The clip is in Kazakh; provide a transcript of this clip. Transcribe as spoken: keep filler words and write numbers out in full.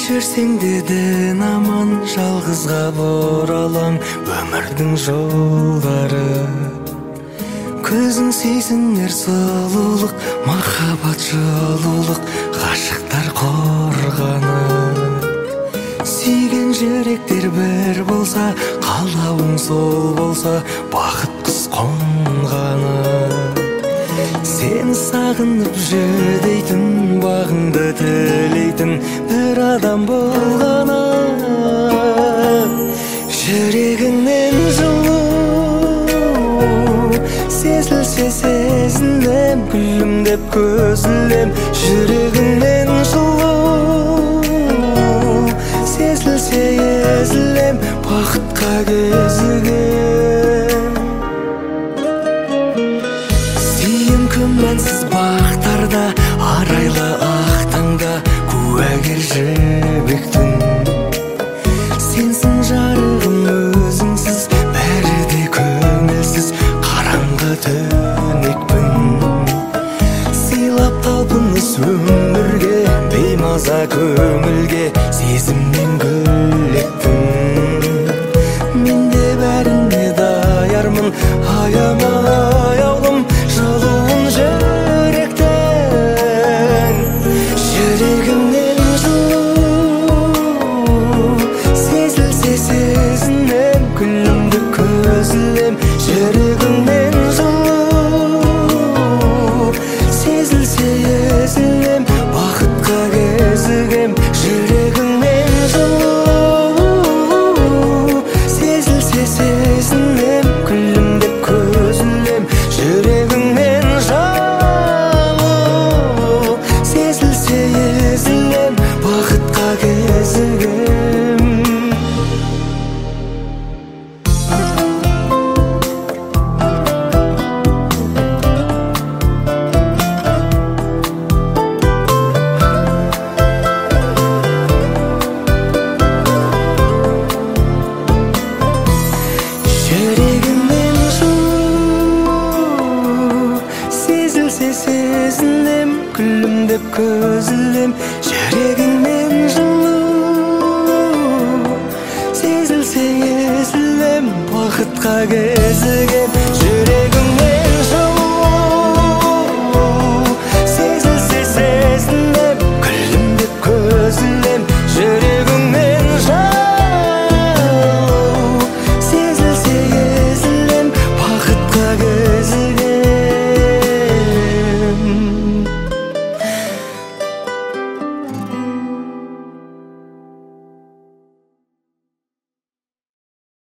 кечирсең дедин аман, жалгызга боралам өмүрдүн жолдары. Көзүң сейсинер сулуулук, махаббат жылуулук, гашыктар корганы. Сүйген жүректер бир болса, каалабың сол болса, бакыт кыз конганы. Сени сагынып жүдөйтүн, багыңды тилейтин бир адам болганы. Жүрегиңнен жылуу сезилсе сезинем, күлүмдеп көзүлем. Жүрегиңнен жылуу сезилсе езилем, бакытка кезигем. Сүйем күмәнсіз бақтарда, арайлы ақ таңда, куәгер жібектің. Сенсің жарығым өзіңсіз, бәрі де көңілсіз, қараңғы түнекпін. Сыйлап талпыныс өмірге, беймаза көңілге, сезімнен гүлектің. Мен де бәріне даярмын, аяма аяулым, жылуын жүректен. Жүрегімнен жылу сезілсе сезінем, күлімді көзілем. Жүрегімнен жылу сезілсе езілем, бақытқа кезігем. Жүрегімнен жылу сезілсе сезінем, күлімді көзілем. Жүрегімнен жалу сезілсе езілем, бақытқа кезігем. Жүрегімнен жылу сезілсе сезінем, күлімдеп көзілем. Жүрегімнен жылу сезілсе езілем, бақытқа кезігем.